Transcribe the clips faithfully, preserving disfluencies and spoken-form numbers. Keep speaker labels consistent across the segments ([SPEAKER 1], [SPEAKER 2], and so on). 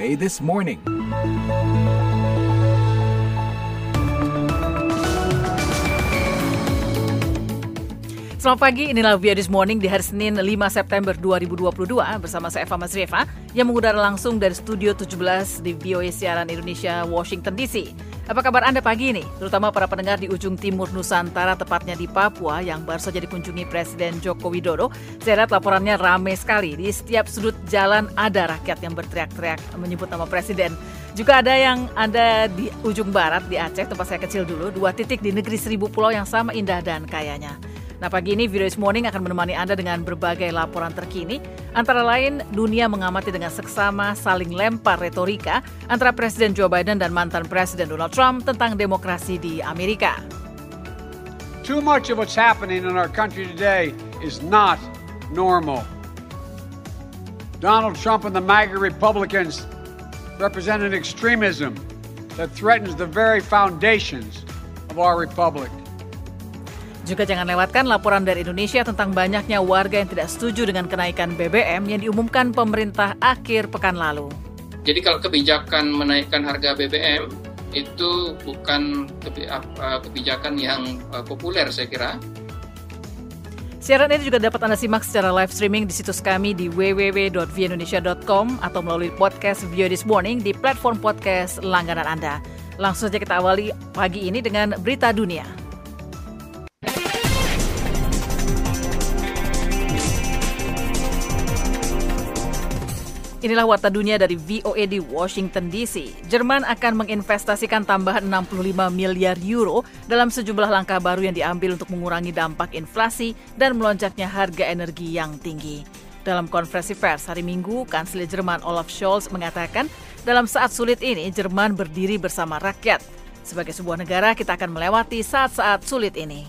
[SPEAKER 1] A This Morning.
[SPEAKER 2] Selamat pagi, inilah V O A This Morning di hari Senin lima September dua ribu dua puluh dua bersama saya Eva Mazrieva yang mengudara langsung dari Studio tujuh belas di V O A Siaran Indonesia, Washington D C. Apa kabar Anda pagi ini? Terutama para pendengar di ujung timur Nusantara, tepatnya di Papua yang baru saja dikunjungi Presiden Joko Widodo. Saya lihat laporannya ramai sekali. Di setiap sudut jalan ada rakyat yang berteriak-teriak menyebut nama Presiden. Juga ada yang ada di ujung barat di Aceh, tempat saya kecil dulu, dua titik di negeri seribu pulau yang sama indah dan kayanya. Nah, pagi ini V O A This Morning akan menemani Anda dengan berbagai laporan terkini. Antara lain, dunia mengamati dengan seksama saling lempar retorika antara Presiden Joe Biden dan mantan Presiden Donald Trump tentang demokrasi di Amerika.
[SPEAKER 3] Too much of what's happening in our country today is not normal. Donald Trump and the MAGA Republicans represent an extremism that threatens the very foundations of our republic.
[SPEAKER 2] Juga jangan lewatkan laporan dari Indonesia tentang banyaknya warga yang tidak setuju dengan kenaikan B B M yang diumumkan pemerintah akhir pekan lalu.
[SPEAKER 4] Jadi kalau kebijakan menaikkan harga B B M itu bukan kebijakan yang populer, saya kira.
[SPEAKER 2] Siaran ini juga dapat Anda simak secara live streaming di situs kami di w w w dot v indonesia dot com atau melalui podcast V O A This Morning di platform podcast langganan Anda. Langsung saja kita awali pagi ini dengan berita dunia. Inilah warta dunia dari V O A di Washington D C. Jerman akan menginvestasikan tambahan enam puluh lima miliar euro dalam sejumlah langkah baru yang diambil untuk mengurangi dampak inflasi dan melonjaknya harga energi yang tinggi. Dalam konferensi pers hari Minggu, Kanselir Jerman Olaf Scholz mengatakan dalam saat sulit ini Jerman berdiri bersama rakyat. Sebagai sebuah negara, kita akan melewati saat-saat sulit ini.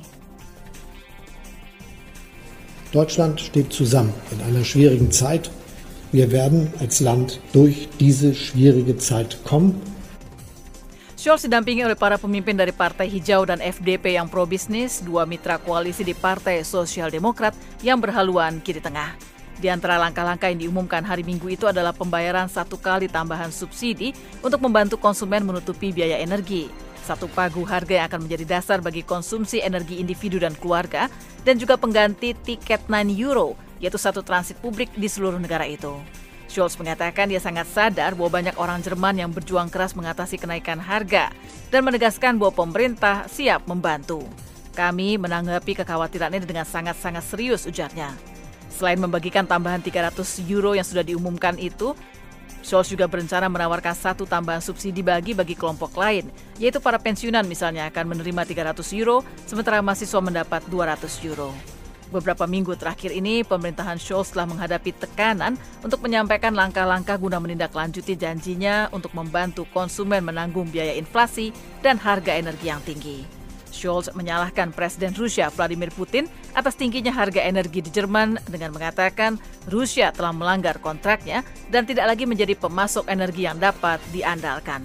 [SPEAKER 5] Deutschland steht zusammen in einer schwierigen Zeit. Wir werden als Land durch diese schwierige Zeit kommen.
[SPEAKER 2] Scholz didampingi oleh para pemimpin dari Partai Hijau dan F D P yang pro-bisnis, dua mitra koalisi di Partai Sosial Demokrat yang berhaluan kiri tengah. Di antara langkah-langkah yang diumumkan hari Minggu itu adalah pembayaran satu kali tambahan subsidi untuk membantu konsumen menutupi biaya energi. Satu pagu harga yang akan menjadi dasar bagi konsumsi energi individu dan keluarga, dan juga pengganti tiket sembilan euro, yaitu satu transit publik di seluruh negara itu. Scholz mengatakan dia sangat sadar bahwa banyak orang Jerman yang berjuang keras mengatasi kenaikan harga dan menegaskan bahwa pemerintah siap membantu. Kami menanggapi kekhawatiran ini dengan sangat-sangat serius, ujarnya. Selain membagikan tambahan tiga ratus euro yang sudah diumumkan itu, Scholz juga berencana menawarkan satu tambahan subsidi bagi bagi kelompok lain, yaitu para pensiunan misalnya akan menerima tiga ratus euro, sementara mahasiswa mendapat dua ratus euro. Beberapa minggu terakhir ini, pemerintahan Scholz telah menghadapi tekanan untuk menyampaikan langkah-langkah guna menindaklanjuti janjinya untuk membantu konsumen menanggung biaya inflasi dan harga energi yang tinggi. Scholz menyalahkan Presiden Rusia Vladimir Putin atas tingginya harga energi di Jerman dengan mengatakan Rusia telah melanggar kontraknya dan tidak lagi menjadi pemasok energi yang dapat diandalkan.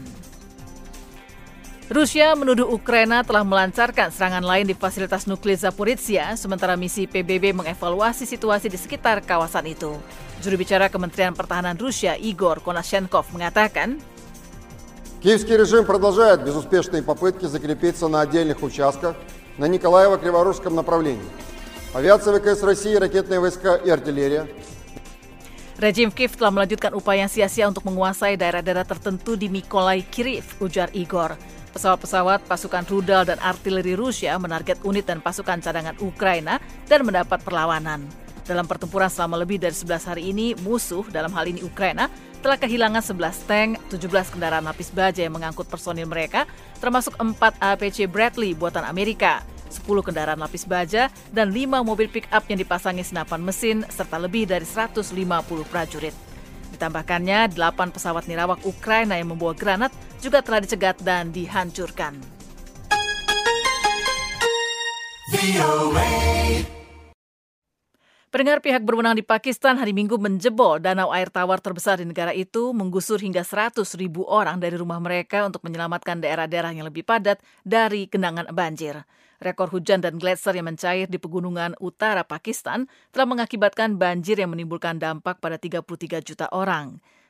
[SPEAKER 2] Rusia menuduh Ukraina telah melancarkan serangan lain di fasilitas nuklir Zaporizhzhia, sementara misi P B B mengevaluasi situasi di sekitar kawasan itu. Juru bicara Kementerian Pertahanan Rusia Igor Konashenkov mengatakan,
[SPEAKER 6] Киевский режим продолжает безуспешные попытки закрепиться на отдельных участках на Николаево-Криворужском направлении. Авиация ВКС России, ракетные войска и артиллерия.
[SPEAKER 2] Rejim Kiev telah melanjutkan upaya sia-sia untuk menguasai daerah-daerah tertentu di Mykolaiv, ujar Igor. Pesawat-pesawat, pasukan rudal dan artileri Rusia menarget unit dan pasukan cadangan Ukraina dan mendapat perlawanan. Dalam pertempuran selama lebih dari sebelas hari ini, musuh, dalam hal ini Ukraina, telah kehilangan sebelas tank, tujuh belas kendaraan lapis baja yang mengangkut personil mereka, termasuk empat A P C Bradley buatan Amerika, sepuluh kendaraan lapis baja, dan lima mobil pick-up yang dipasangi senapan mesin, serta lebih dari seratus lima puluh prajurit. Ditambahkannya, delapan pesawat nirawak Ukraina yang membawa granat juga telah dicegat dan dihancurkan. Pendengar, pihak berwenang di Pakistan hari Minggu menjebol danau air tawar terbesar di negara itu, menggusur hingga seratus ribu orang dari rumah mereka untuk menyelamatkan daerah-daerah yang lebih padat dari genangan banjir. Rekor hujan dan gletser yang mencair di pegunungan utara Pakistan telah mengakibatkan banjir yang menimbulkan dampak pada tiga puluh tiga juta orang.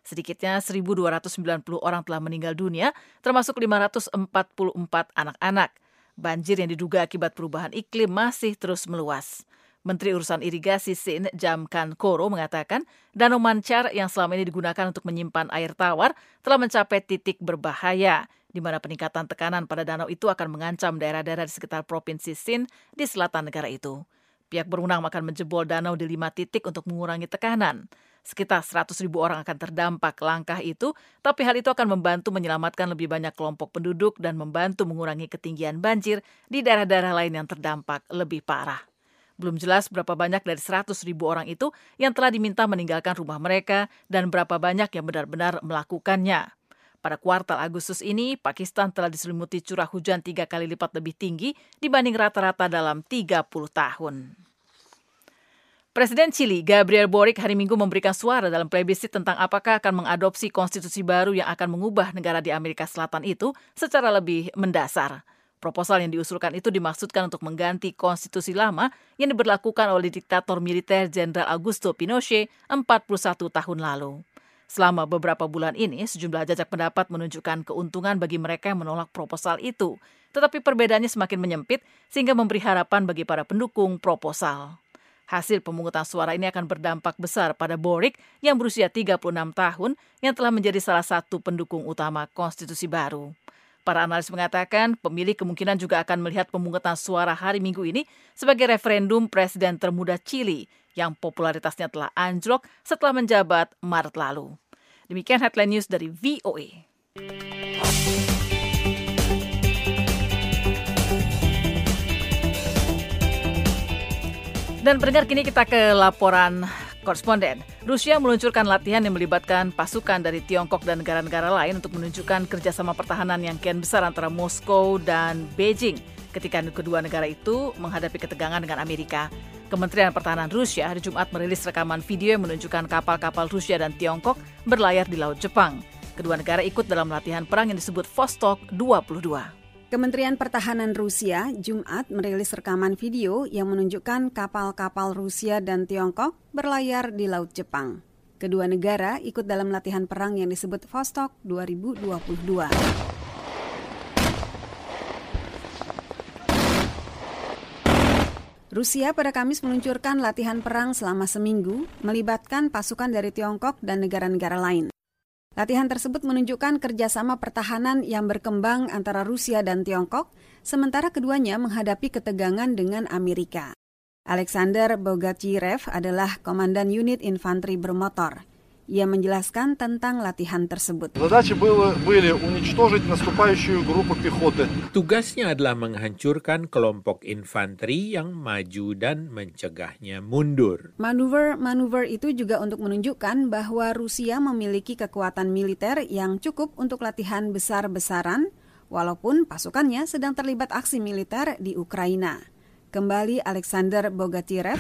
[SPEAKER 2] Sedikitnya seribu dua ratus sembilan puluh orang telah meninggal dunia, termasuk lima ratus empat puluh empat anak-anak. Banjir yang diduga akibat perubahan iklim masih terus meluas. Menteri Urusan Irigasi Sin Jamkan Koro mengatakan Danau Mancar yang selama ini digunakan untuk menyimpan air tawar telah mencapai titik berbahaya, di mana peningkatan tekanan pada danau itu akan mengancam daerah-daerah di sekitar Provinsi Sin di selatan negara itu. Pihak berwenang akan menjebol danau di lima titik untuk mengurangi tekanan. Sekitar seratus ribu orang akan terdampak langkah itu, tapi hal itu akan membantu menyelamatkan lebih banyak kelompok penduduk dan membantu mengurangi ketinggian banjir di daerah-daerah lain yang terdampak lebih parah. Belum jelas berapa banyak dari seratus ribu orang itu yang telah diminta meninggalkan rumah mereka dan berapa banyak yang benar-benar melakukannya. Pada kuartal Agustus ini, Pakistan telah diselimuti curah hujan tiga kali lipat lebih tinggi dibanding rata-rata dalam tiga puluh tahun. Presiden Chili, Gabriel Boric, hari Minggu memberikan suara dalam plebissit tentang apakah akan mengadopsi konstitusi baru yang akan mengubah negara di Amerika Selatan itu secara lebih mendasar. Proposal yang diusulkan itu dimaksudkan untuk mengganti konstitusi lama yang diberlakukan oleh diktator militer Jenderal Augusto Pinochet empat puluh satu tahun lalu. Selama beberapa bulan ini, sejumlah jajak pendapat menunjukkan keuntungan bagi mereka yang menolak proposal itu. Tetapi perbedaannya semakin menyempit sehingga memberi harapan bagi para pendukung proposal. Hasil pemungutan suara ini akan berdampak besar pada Boric yang berusia tiga puluh enam tahun yang telah menjadi salah satu pendukung utama konstitusi baru. Para analis mengatakan pemilih kemungkinan juga akan melihat pemungutan suara hari Minggu ini sebagai referendum presiden termuda Chili yang popularitasnya telah anjlok setelah menjabat Maret lalu. Demikian headline news dari V O A. Dan pendengar, kini kita ke laporan koresponden. Rusia meluncurkan latihan yang melibatkan pasukan dari Tiongkok dan negara-negara lain untuk menunjukkan kerjasama pertahanan yang kian besar antara Moskow dan Beijing ketika kedua negara itu menghadapi ketegangan dengan Amerika. Kementerian Pertahanan Rusia hari Jumat merilis rekaman video yang menunjukkan kapal-kapal Rusia dan Tiongkok berlayar di Laut Jepang. Kedua negara ikut dalam latihan perang yang disebut Vostok dua puluh dua.
[SPEAKER 1] Kementerian Pertahanan Rusia Jumat merilis rekaman video yang menunjukkan kapal-kapal Rusia dan Tiongkok berlayar di Laut Jepang. Kedua negara ikut dalam latihan perang yang disebut Vostok dua ribu dua puluh dua. Rusia pada Kamis meluncurkan latihan perang selama seminggu, melibatkan pasukan dari Tiongkok dan negara-negara lain. Latihan tersebut menunjukkan kerjasama pertahanan yang berkembang antara Rusia dan Tiongkok, sementara keduanya menghadapi ketegangan dengan Amerika. Alexander Bogatyrev adalah komandan unit infanteri bermotor. Ia menjelaskan tentang latihan tersebut.
[SPEAKER 7] Tugasnya adalah menghancurkan kelompok infanteri yang maju dan mencegahnya mundur.
[SPEAKER 1] Manuver-manuver itu juga untuk menunjukkan bahwa Rusia memiliki kekuatan militer yang cukup untuk latihan besar-besaran, walaupun pasukannya sedang terlibat aksi militer di Ukraina. Kembali Alexander Bogatyrev.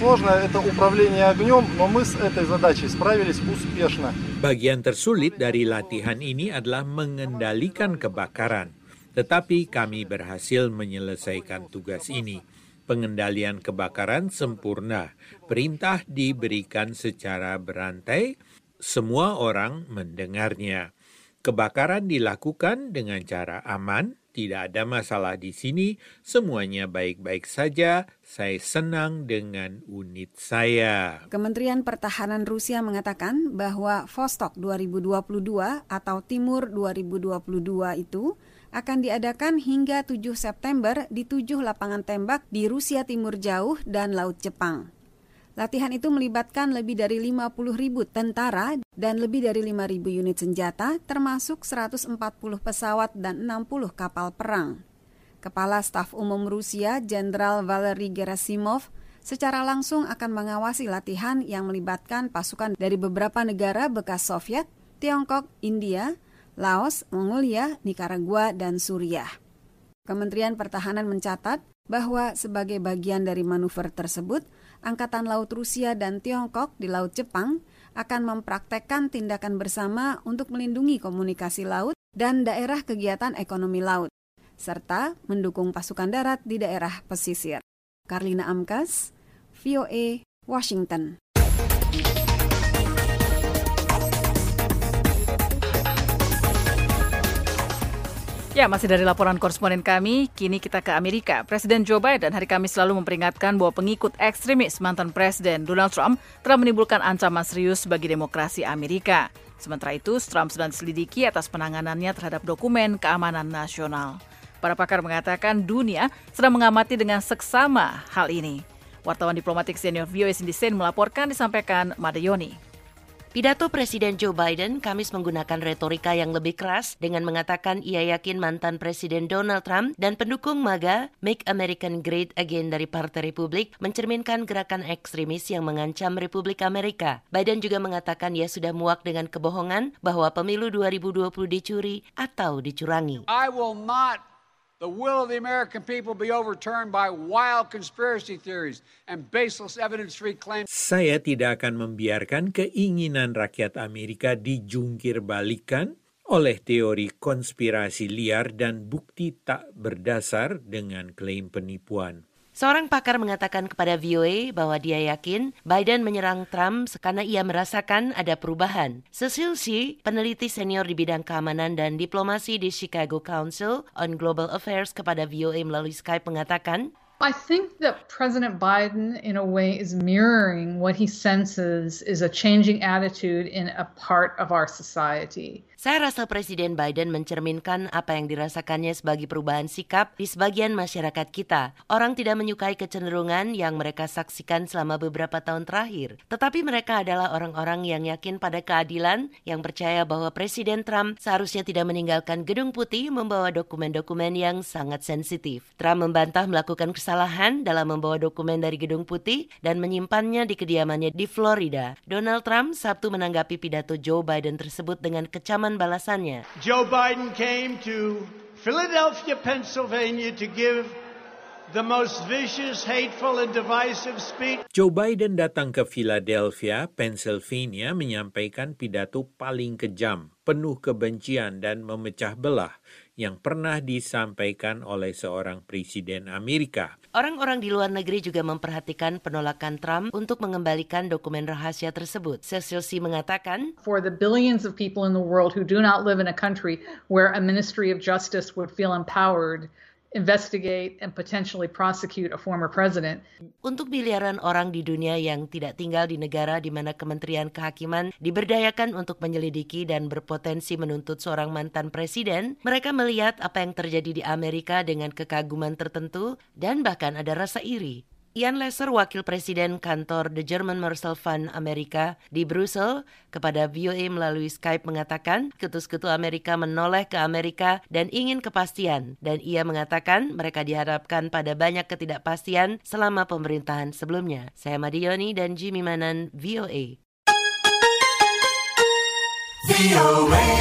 [SPEAKER 7] Bagian tersulit dari latihan ini adalah mengendalikan kebakaran. Tetapi kami berhasil menyelesaikan tugas ini. Pengendalian kebakaran sempurna. Perintah diberikan secara berantai. Semua orang mendengarnya. Kebakaran dilakukan dengan cara aman. Tidak ada masalah di sini, semuanya baik-baik saja. Saya senang dengan unit saya.
[SPEAKER 1] Kementerian Pertahanan Rusia mengatakan bahwa Vostok dua ribu dua puluh dua atau Timur dua ribu dua puluh dua itu akan diadakan hingga tujuh September di tujuh lapangan tembak di Rusia Timur Jauh dan Laut Jepang. Latihan itu melibatkan lebih dari lima puluh ribu tentara dan lebih dari lima ribu unit senjata, termasuk seratus empat puluh pesawat dan enam puluh kapal perang. Kepala Staf Umum Rusia, Jenderal Valery Gerasimov, secara langsung akan mengawasi latihan yang melibatkan pasukan dari beberapa negara bekas Soviet, Tiongkok, India, Laos, Mongolia, Nicaragua, dan Suriah. Kementerian Pertahanan mencatat bahwa sebagai bagian dari manuver tersebut, Angkatan Laut Rusia dan Tiongkok di Laut Jepang akan mempraktekkan tindakan bersama untuk melindungi komunikasi laut dan daerah kegiatan ekonomi laut, serta mendukung pasukan darat di daerah pesisir. Karlina Amkas, V O A, Washington.
[SPEAKER 2] Ya, masih dari laporan koresponden kami, kini kita ke Amerika. Presiden Joe Biden hari Kamis selalu memperingatkan bahwa pengikut ekstremis mantan Presiden Donald Trump telah menimbulkan ancaman serius bagi demokrasi Amerika. Sementara itu, Trump sedang diselidiki atas penanganannya terhadap dokumen keamanan nasional. Para pakar mengatakan dunia sedang mengamati dengan seksama hal ini. Wartawan diplomatik senior V O A Cindy Sain melaporkan, disampaikan Made Yoni.
[SPEAKER 8] Pidato Presiden Joe Biden Kamis menggunakan retorika yang lebih keras dengan mengatakan ia yakin mantan Presiden Donald Trump dan pendukung MAGA Make America Great Again dari Partai Republik mencerminkan gerakan ekstremis yang mengancam Republik Amerika. Biden juga mengatakan ia sudah muak dengan kebohongan bahwa pemilu dua ribu dua puluh dicuri atau dicurangi.
[SPEAKER 3] I will not the will of the American people be overturned by wild conspiracy theories and baseless evidence-free claims.
[SPEAKER 7] Saya tidak akan membiarkan keinginan rakyat Amerika dijungkir balikan oleh teori konspirasi liar dan bukti tak berdasar dengan klaim penipuan.
[SPEAKER 8] Seorang pakar mengatakan kepada V O A bahwa dia yakin Biden menyerang Trump karena ia merasakan ada perubahan. Cecil Shih, peneliti senior di bidang keamanan dan diplomasi di Chicago Council on Global Affairs kepada V O A melalui Skype mengatakan,
[SPEAKER 9] I think that President Biden, in a way, is mirroring what he senses is a changing attitude in a part of our society.
[SPEAKER 8] Saya rasa Presiden Biden mencerminkan apa yang dirasakannya sebagai perubahan sikap di sebagian masyarakat kita. Orang tidak menyukai kecenderungan yang mereka saksikan selama beberapa tahun terakhir. Tetapi mereka adalah orang-orang yang yakin pada keadilan, yang percaya bahwa Presiden Trump seharusnya tidak meninggalkan Gedung Putih membawa dokumen-dokumen yang sangat sensitif. Trump membantah melakukan kesalahan dalam membawa dokumen dari Gedung Putih dan menyimpannya di kediamannya di Florida. Donald Trump Sabtu menanggapi pidato Joe Biden tersebut dengan kecaman balasannya.
[SPEAKER 10] Joe Biden came to Philadelphia, Pennsylvania to give the most vicious, hateful and divisive speech.
[SPEAKER 7] Joe Biden datang ke Philadelphia, Pennsylvania menyampaikan pidato paling kejam, penuh kebencian dan memecah belah yang pernah disampaikan oleh seorang presiden Amerika.
[SPEAKER 8] Orang-orang di luar negeri juga memperhatikan penolakan Trump untuk mengembalikan dokumen rahasia tersebut. Cecil Shih mengatakan,
[SPEAKER 9] For the billions of people in the world who do not live in a country where a Ministry of Justice would feel empowered, investigate and potentially prosecute a former president.
[SPEAKER 8] Untuk miliaran orang di dunia yang tidak tinggal di negara di mana Kementerian Kehakiman diberdayakan untuk menyelidiki dan berpotensi menuntut seorang mantan presiden, mereka melihat apa yang terjadi di Amerika dengan kekaguman tertentu dan bahkan ada rasa iri. Ian Lesser, wakil presiden kantor The German Marshall Fund Amerika di Brussel, kepada V O A melalui Skype mengatakan sekutu Amerika menoleh ke Amerika dan ingin kepastian. Dan ia mengatakan mereka dihadapkan pada banyak ketidakpastian selama pemerintahan sebelumnya. Saya Made Yoni dan Jimmy Manan, V O A. V O A.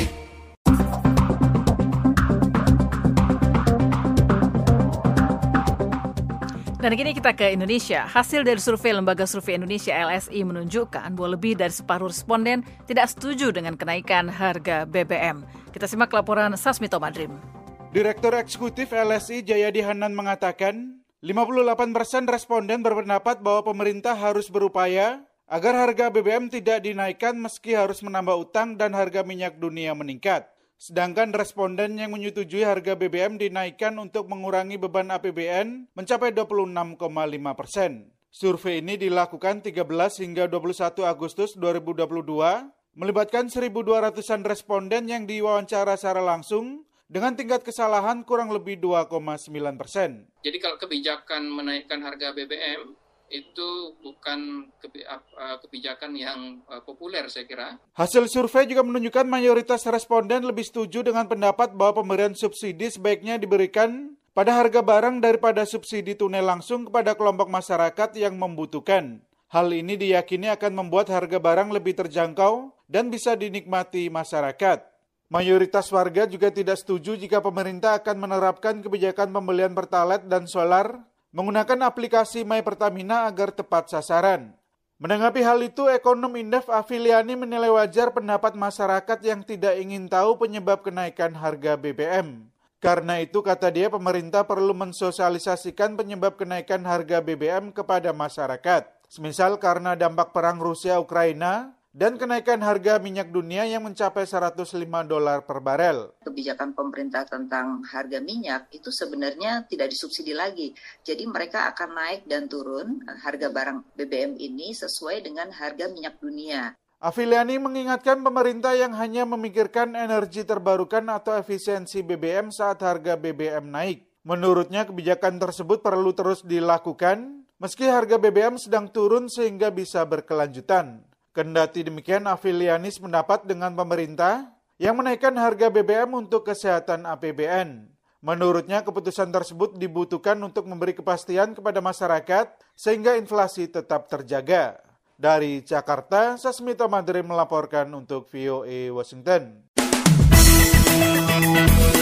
[SPEAKER 2] Dan kini kita ke Indonesia. Hasil dari survei Lembaga Survei Indonesia L S I menunjukkan bahwa lebih dari separuh responden tidak setuju dengan kenaikan harga B B M. Kita simak laporan Sasmito Madrim.
[SPEAKER 11] Direktur Eksekutif L S I Jayadi Hanan mengatakan, lima puluh delapan persen responden berpendapat bahwa pemerintah harus berupaya agar harga B B M tidak dinaikkan meski harus menambah utang dan harga minyak dunia meningkat. Sedangkan responden yang menyetujui harga B B M dinaikkan untuk mengurangi beban A P B N mencapai dua puluh enam koma lima persen. Survei ini dilakukan tiga belas hingga dua puluh satu Agustus dua ribu dua puluh dua, melibatkan seribu dua ratusan responden yang diwawancara secara langsung dengan tingkat kesalahan kurang lebih dua koma sembilan persen.
[SPEAKER 4] Jadi kalau kebijakan menaikkan harga B B M, itu bukan kebijakan yang populer saya kira.
[SPEAKER 11] Hasil survei juga menunjukkan mayoritas responden lebih setuju dengan pendapat bahwa pemberian subsidi sebaiknya diberikan pada harga barang daripada subsidi tunai langsung kepada kelompok masyarakat yang membutuhkan. Hal ini diyakini akan membuat harga barang lebih terjangkau dan bisa dinikmati masyarakat. Mayoritas warga juga tidak setuju jika pemerintah akan menerapkan kebijakan pembelian Pertalite dan solar menggunakan aplikasi My Pertamina agar tepat sasaran. Menanggapi hal itu, ekonom Indef Afiliani menilai wajar pendapat masyarakat yang tidak ingin tahu penyebab kenaikan harga B B M. Karena itu, kata dia, pemerintah perlu mensosialisasikan penyebab kenaikan harga B B M kepada masyarakat. Semisal karena dampak perang Rusia-Ukraina dan kenaikan harga minyak dunia yang mencapai seratus lima dolar per barel.
[SPEAKER 12] Kebijakan pemerintah tentang harga minyak itu sebenarnya tidak disubsidi lagi. Jadi mereka akan naik dan turun harga barang B B M ini sesuai dengan harga minyak dunia.
[SPEAKER 11] Afiliani mengingatkan pemerintah yang hanya memikirkan energi terbarukan atau efisiensi B B M saat harga B B M naik. Menurutnya kebijakan tersebut perlu terus dilakukan meski harga B B M sedang turun sehingga bisa berkelanjutan. Kendati demikian, Afilianis mendapat dengan pemerintah yang menaikkan harga B B M untuk kesehatan A P B N. Menurutnya, keputusan tersebut dibutuhkan untuk memberi kepastian kepada masyarakat sehingga inflasi tetap terjaga. Dari Jakarta, Sasmita Madre melaporkan untuk V O A Washington.